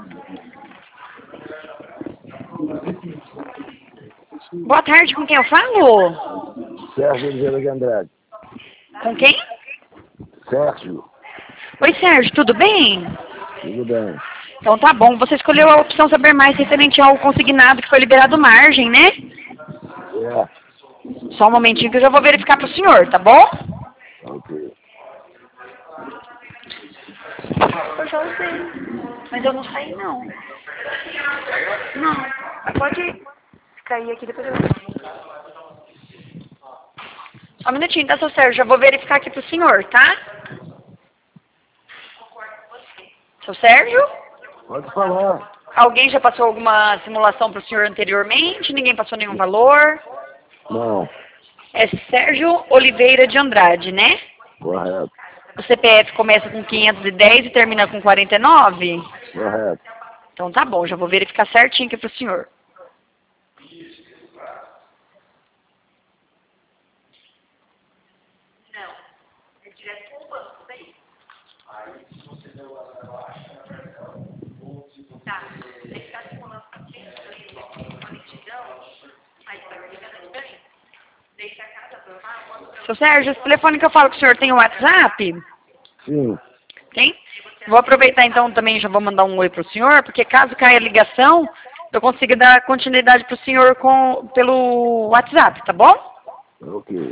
Boa tarde, com quem eu falo? Sérgio Oliveira de Andrade. Com quem? Sérgio, Oi, Sérgio, tudo bem? tudo bem? Então tá bom, você escolheu a opção saber mais referente ao consignado que foi liberado margem, né? É, Só um momentinho que eu já vou verificar pro senhor, tá bom? ok. Eu já usei, mas eu não saí não. Não, pode ficar aí aqui, depois eu... Só um minutinho, tá, seu Sérgio? Já vou verificar aqui pro senhor, tá? Seu Sérgio? Pode falar. Alguém já passou alguma simulação pro senhor anteriormente? Ninguém passou nenhum valor? Não, É Sérgio Oliveira de Andrade, né? correto, O CPF começa com 510 e termina com 49? correto. Então tá bom, já vou verificar certinho aqui pro senhor. Seu Sérgio, esse telefone que eu falo com o senhor tem o WhatsApp? Sim, Tem? Vou aproveitar então também, já vou mandar um oi pro senhor, porque caso caia a ligação, eu consiga dar continuidade pro senhor pelo WhatsApp, tá bom? ok.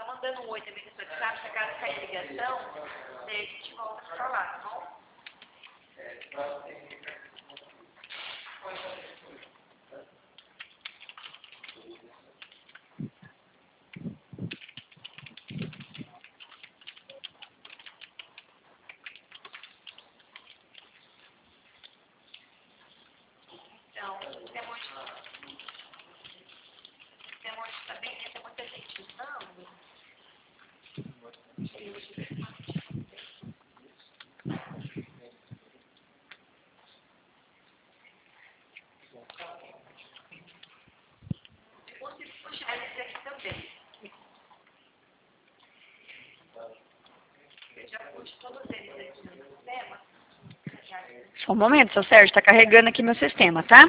Só um momento, seu Sérgio, tá carregando aqui meu sistema, tá?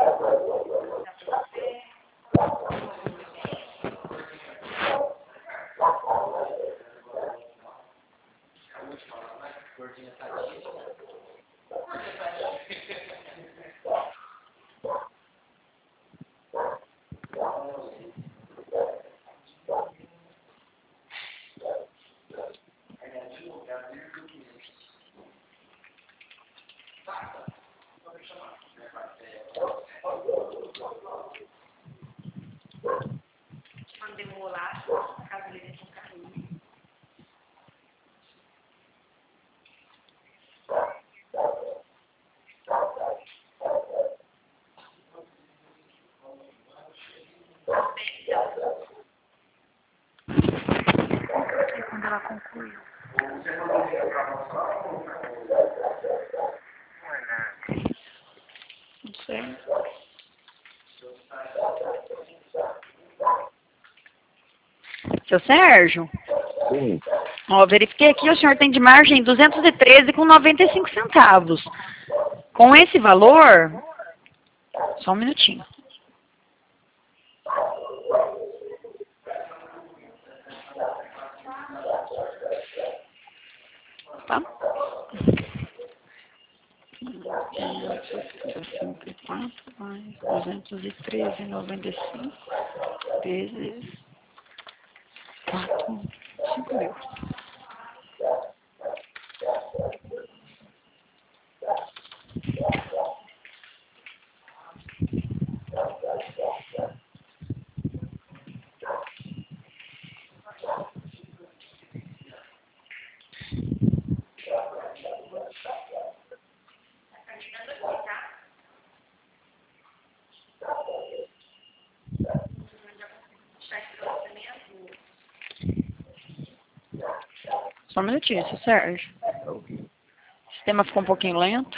Quando ela concluiu. Não sei. Seu Sérgio? Sim, Ó, verifiquei aqui, o senhor tem de margem 213,95 centavos. Com esse valor, só um minutinho. Tá? 564 mais 213,95 vezes 4, 5 mil. Só um minutinho, seu Sérgio. ok. O sistema ficou um pouquinho lento.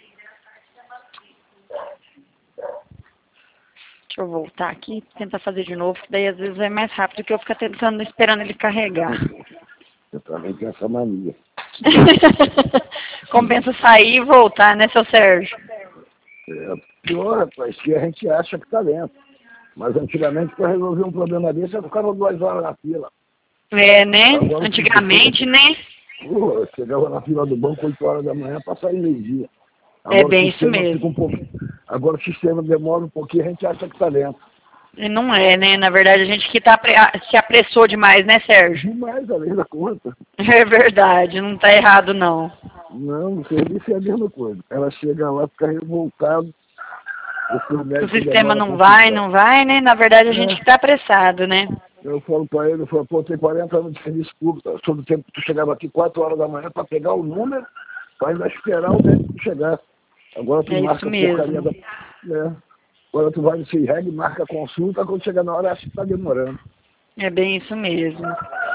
Deixa eu voltar aqui e tentar fazer de novo, que daí às vezes é mais rápido que eu ficar tentando, esperando ele carregar. Eu também tenho essa mania. Compensa sair e voltar, né, seu Sérgio? É, pior, rapaz, que a gente acha que tá lento. Mas antigamente, para resolver um problema desse, eu ficava 2 horas na fila. É, né? Agora, Antigamente, né? pô, eu chegava na fila do banco 8 horas da manhã para sair meio-dia. É bem isso mesmo. Agora o sistema demora um pouquinho, a gente acha que tá lento. E não é, né? Na verdade, a gente que se apressou demais, né, Sérgio? Demais, além da conta. É verdade, não tá errado, não. Não, o serviço é a mesma coisa. Ela chega lá, fica revoltada. O sistema não vai, né? Na verdade, a gente que tá apressado, né? Eu falo para ele, pô, tem 40 anos de serviço público, sobre o tempo que tu chegava aqui 4 horas da manhã para pegar o número, para ainda esperar o médico chegar. Agora tu marca a porcaria da... Agora tu vai no CIREG, marca a consulta, quando chegar na hora acha que tá demorando. É bem isso mesmo.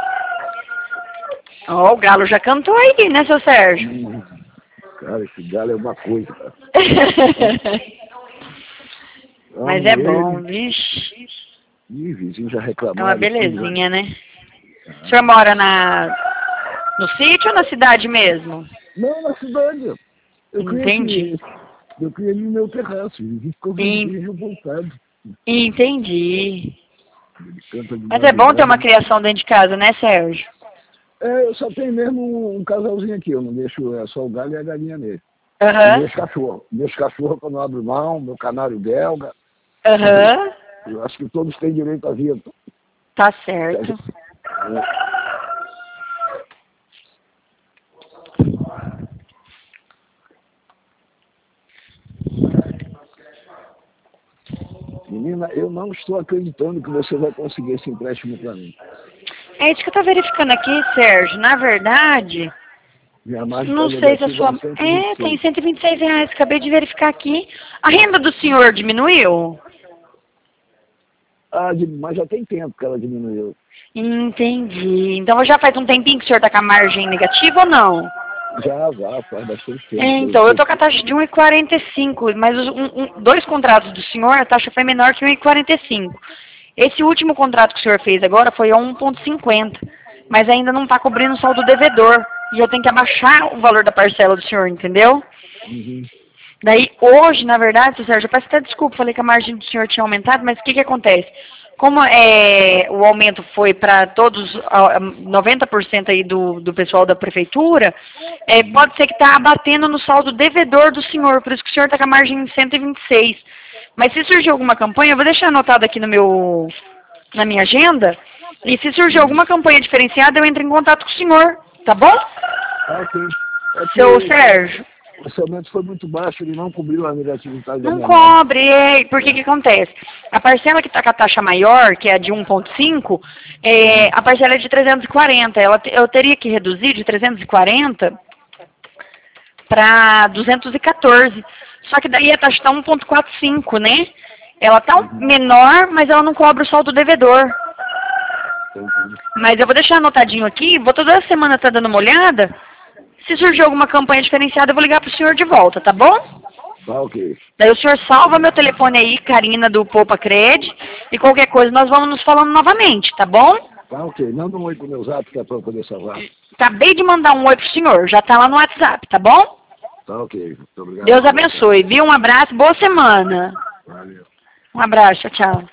Ó, o galo já cantou aí, né, seu Sérgio? Cara, esse galo é uma coisa, cara. Mas é bom, vixe. Ih, vizinho já reclamou. É uma belezinha, né? O senhor mora no sítio ou na cidade mesmo? Não, na cidade. Entendi. Eu criei no meu terraço, e ficou revoltado. Entendi. Mas é bom ter uma criação dentro de casa, né, Sérgio? É, eu só tenho mesmo um casalzinho aqui, eu não deixo, é só o galho e a galinha nele. Aham. Meus cachorros eu não abro mão, meu canário belga. Aham. Eu acho que todos têm direito à vida. Tá certo. Menina, eu não estou acreditando que você vai conseguir esse empréstimo para mim. É isso que eu tô verificando aqui, Sérgio. Na verdade, não sei se a sua... É, tem R$126. Acabei de verificar aqui. A renda do senhor diminuiu? Ah, mas já tem tempo que ela diminuiu. Entendi. Então já faz um tempinho que o senhor tá com a margem negativa ou não? Já, faz bastante tempo. Então, eu tô com a taxa de 1,45, mas dois contratos do senhor, a taxa foi menor que 1,45. Esse último contrato que o senhor fez agora foi a 1,50, mas ainda não está cobrindo o saldo devedor. E eu tenho que abaixar o valor da parcela do senhor, entendeu? Uhum. Daí, hoje, na verdade, Sérgio, eu peço até desculpa, falei que a margem do senhor tinha aumentado, mas o que acontece? Como o aumento foi para todos, 90% aí do pessoal da prefeitura, pode ser que está abatendo no saldo devedor do senhor, por isso que o senhor está com a margem de 126. Mas se surgir alguma campanha, eu vou deixar anotado aqui na minha agenda, e se surgir alguma campanha diferenciada, eu entro em contato com o senhor, tá bom? Ok. Seu Sérgio. O aumento foi muito baixo, ele não cobriu a negatividade. Não cobre, porque que acontece? A parcela que está com a taxa maior, que é a de 1,5, a parcela é de 340. Eu teria que reduzir de 340 para 214. Só que daí a taxa está 1,45, né? Ela está menor, mas ela não cobre o saldo devedor. Mas eu vou deixar anotadinho aqui, vou toda semana estar dando uma olhada. Se surgir alguma campanha diferenciada, eu vou ligar pro senhor de volta, tá bom? Tá, ok. Daí o senhor salva meu telefone aí, Karina do Poupa Cred, e qualquer coisa nós vamos nos falando novamente, tá bom? Tá, ok. Manda um oi pro meu zap que é pra eu poder salvar. Acabei de mandar um oi pro senhor, já tá lá no WhatsApp, tá bom? Tá, ok. Muito obrigado. Deus abençoe, viu? Um abraço, boa semana. Valeu. Um abraço, tchau.